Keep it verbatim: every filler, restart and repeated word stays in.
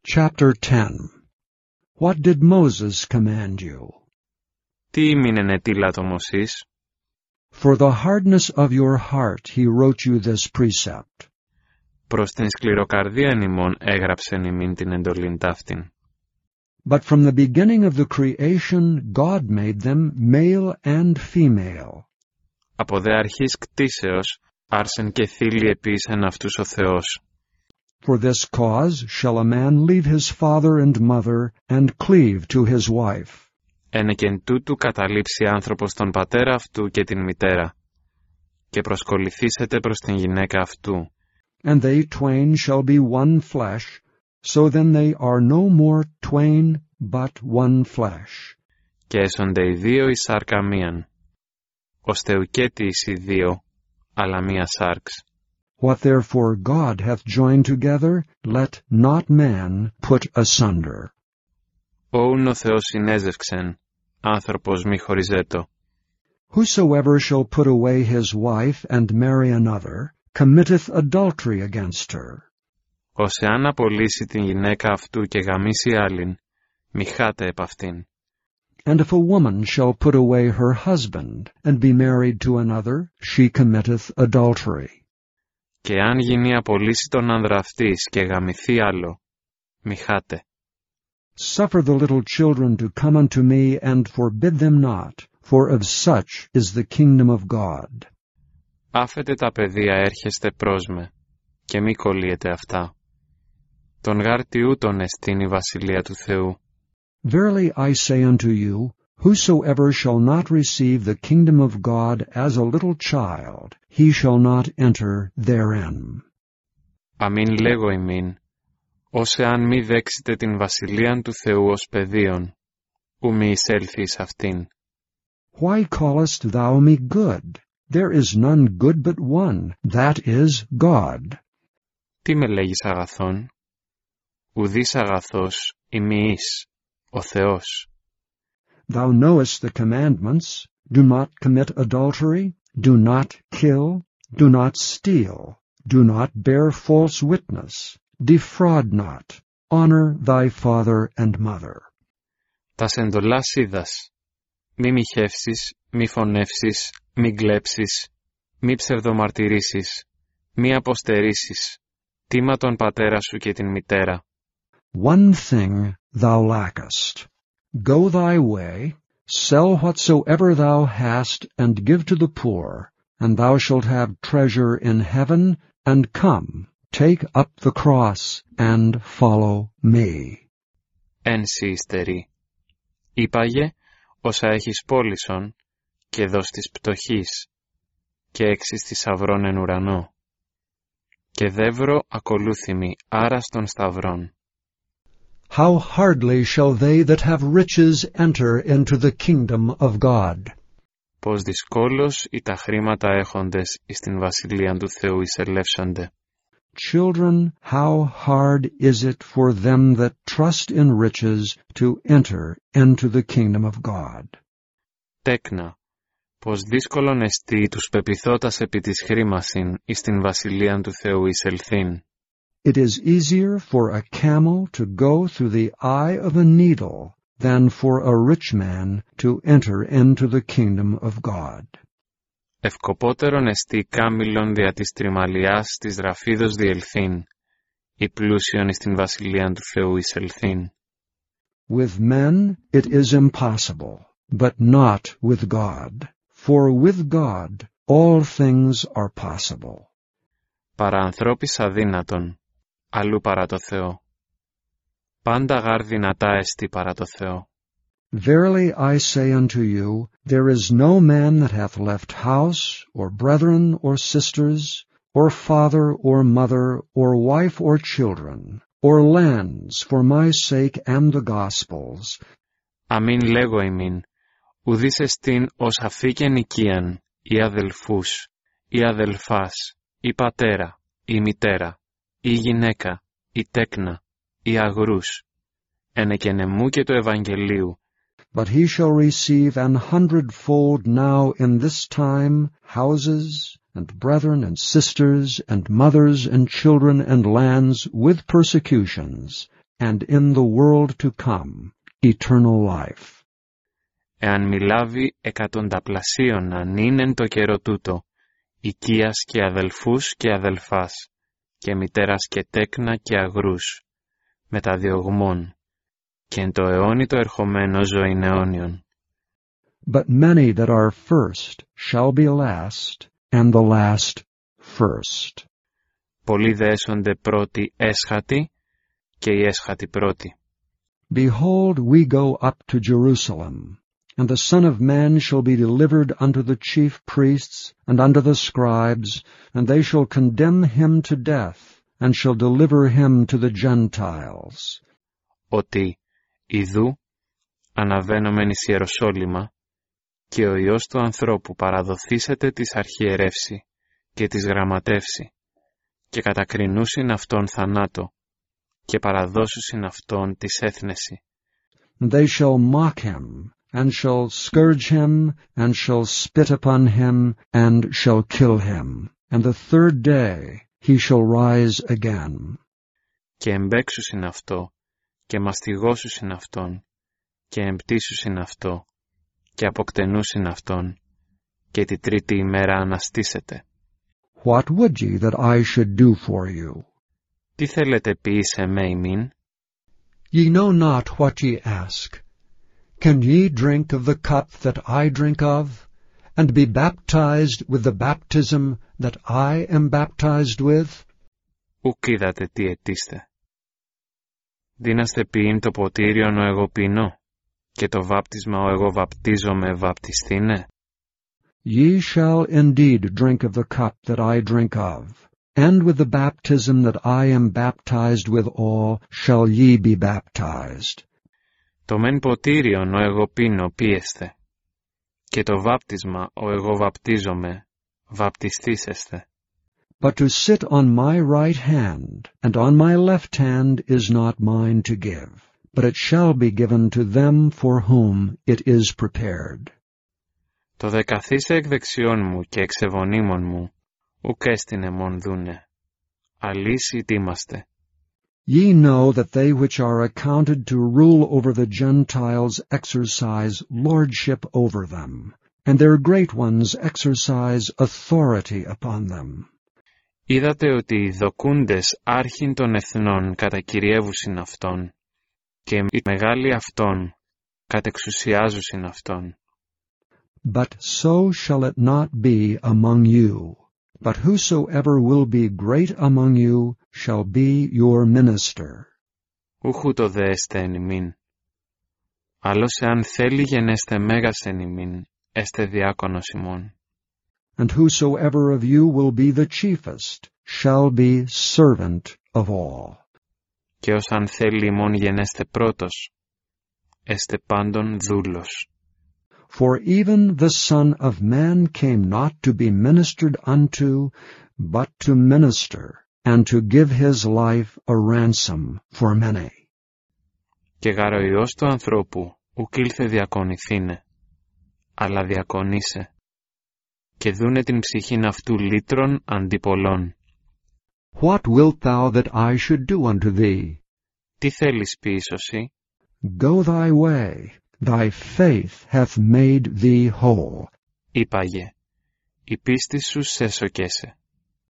Chapter ten. What did Moses command you? Τι ήμινεν ετήλατο Μωσής? For the hardness of your heart he wrote you this precept. Προς την σκληροκαρδίαν ημών έγραψεν ημίν την εντολήν ταύτην. But from the beginning of the creation God made them male and female. Από δε αρχής κτίσεως άρσεν και θήλοι επίησεν αυτούς ο Θεός. For this cause shall a man leave his father and mother, and cleave to his wife. Ένεκεν τούτου καταλείψει άνθρωπος τον πατέρα αυτού και την μητέρα, και προσκοληθήσετε προς την γυναίκα αυτού. And they twain shall be one flesh, so then they are no more twain, but one flesh. Και έσονται οι δύο εις σάρκα μίαν, ώστε ουκέτι εις οι δύο, αλλά μία σάρξ. What therefore God hath joined together, let not man put asunder. Όουν ο Θεός συνέζευξεν, άνθρωπος μη χωριζέτω. Whosoever shall put away his wife and marry another, committeth adultery against her. Ως εάν απολύσει την γυναίκα αυτού και γαμίσει άλλην, μη χάτε επ' αυτήν. And if a woman shall put away her husband, and be married to another, she committeth adultery. Και αν γίνει απολύσει τον άνδρα αυτής και γαμηθεί άλλο, μη χάτε. Suffer the little children to come unto me, and forbid them not, for of such is the kingdom of God. Άφετε τα παιδεία έρχεστε προς με, και μη κολλείετε αυτά. Τον γάρτι ούτων εστίν η βασιλεία του Θεού. Verily I say unto you, whosoever shall not receive the kingdom of God as a little child, he shall not enter therein. Αμήν λέγω ημίν, ως εάν μη δέξετε την βασιλείαν του Θεού ως παιδίον, ου μη εισέλθει εις αυτήν. Why callest thou me good? There is none good but one, that is God. Τι με λέγεις αγαθόν? Ουδείς αγαθός ημιείς, ο Θεός. Thou knowest the commandments, do not commit adultery, do not kill, do not steal, do not bear false witness, defraud not, honor thy father and mother. Τας εντολάς είδας, μη μοιχεύσεις, μη φωνεύσεις, μη κλέψεις, μη ψευδομαρτυρήσεις, μη αποστερήσεις, τίμα τον πατέρα σου και την μητέρα. One thing thou lackest. Go thy way, sell whatsoever thou hast, and give to the poor, and thou shalt have treasure in heaven, and come, take up the cross, and follow me. Εν σοι υστερεί. Είπαγε, όσα έχεις πόλησον, και δώσ' της πτωχής, και έξις της σταυρών εν ουρανό. Και δεύρο ακολούθημι άρας των σταυρών. How hardly shall they that have riches enter into the kingdom of God. Πως δυσκόλως οι τα χρήματα έχοντες εις την βασιλείαν του Θεού εισελεύσονται. Children, how hard is it for them that trust in riches to enter into the kingdom of God. Τέκνα, πως δύσκολον εστί τους πεπιθώτας επί της χρήμασιν εις την βασιλείαν του Θεού εισελθήν. It is easier for a camel to go through the eye of a needle than for a rich man to enter into the kingdom of God. Ευκοπότερον εστί κάμιλον δια της τριμαλιάς της ραφίδος διελθήν, η πλούσιον εις την βασιλείαν του Θεού εισελθήν. With men it is impossible, but not with God, for with God all things are possible. Παρά ανθρώπης αδύνατον, αλλού παρά το Θεό. Πάντα γάρ δυνατά εστι παρά το Θεό. Verily I say unto you, there is no man that hath left house, or brethren, or sisters, or father, or mother, or wife, or children, or lands, for my sake and the gospel's. Αμήν λέγω ημίν, ουδείς εστίν ως αφήκεν οικίαν, ή αδελφούς, ή αδελφάς, ή πατέρα, ή μητέρα, ή γυναίκα, ή τέκνα, ή αγρούς, ενεκεν εμού και του Ευαγγελίου. But he shall receive an hundredfold now in this time houses, and brethren, and sisters, and mothers, and children, and lands, with persecutions, and in the world to come, eternal life. Εάν μη λάβει εκατονταπλασίων αν είναι εν το καιρό τούτο, οικίας και αδελφούς και αδελφάς, και μητέρας και τέκνα και αγρούς, μεταδιωγμών, και εν το αιώνι το ερχομένο ζωήν αιώνιον. But many that are first shall be last, and the last first. Πολλοί δε έσονται πρώτοι έσχατοι, και οι έσχατοι πρώτοι. Behold, we go up to Jerusalem, and the Son of Man shall be delivered unto the chief priests and unto the scribes, and they shall condemn him to death, and shall deliver him to the Gentiles. Ότι, ιδού, αναβαίνομεν εις Ιεροσόλυμα, και ο Υιός του ανθρώπου παραδοθήσεται της αρχιερεύσει και της γραμματεύσει, και κατακρινούσιν αυτόν θανάτο, και παραδώσουσιν αυτόν της έθνεση. They shall mock him, and shall scourge him, and shall spit upon him, and shall kill him. And the third day he shall rise again. Και εμπέξουσιν αυτό, και μαστιγώσουσιν αυτόν, και εμπτήσουσιν αυτό, και αποκτενούσιν αυτόν, και τη τρίτη ημέρα αναστήσεται. What would ye that I should do for you? Τι θέλετε ποιήσε με ημίν? Ye know not what ye ask. Can ye drink of the cup that I drink of, and be baptized with the baptism that I am baptized with? Ουκ είδατε τι αιτήστε. Δίναστε ποιήν το ποτήριον ο εγώ πίνω, και το βάπτισμα ο εγώ βαπτίζομαι βαπτιστήνε? Ye shall indeed drink of the cup that I drink of, and with the baptism that I am baptized withal shall ye be baptized. Το μεν ποτήριον ο εγώ πίνω πίεστε, και το βάπτισμα ο εγώ βαπτίζομαι βαπτιστήσεστε. But to sit on my right hand and on my left hand is not mine to give, but it shall be given to them for whom it is prepared. Το δε καθίστε εκ δεξιών μου και εξ ευωνίμων μου, ουκ έστιν εμών δούνε. Αλής ητήμαστε. Ye know that they which are accounted to rule over the Gentiles exercise lordship over them, and their great ones exercise authority upon them. Είδατε ότι οι δοκούντες άρχιν των εθνών κατακυριεύουσιν αυτόν, και οι μεγάλοι αυτόν κατεξουσιάζουσιν αυτόν. But so shall it not be among you, but whosoever will be great among you shall be your minister. Ούχου το δε έστε εν ημίν. Άλλος εάν θέλει γενέστε μέγας εν ημίν, έστε διάκονος ημών. And whosoever of you will be the chiefest shall be servant of all. Και ως αν θέλει ημών γενέστε πρώτος, έστε πάντων δούλος. For even the Son of Man came not to be ministered unto, but to minister, and to give his life a ransom for many. Και γάρ ο Υιός του ανθρώπου ουκ ήλθε διακονηθήνε, αλλά διακονήσε, και δούνε την ψυχήν αυτού λύτρων αντί πολλών. What wilt thou that I should do unto thee? Τι θέλεις ποιήσωσι? Go thy way, thy faith hath made thee whole. Είπαγε, η πίστη σου σε σοκέσε.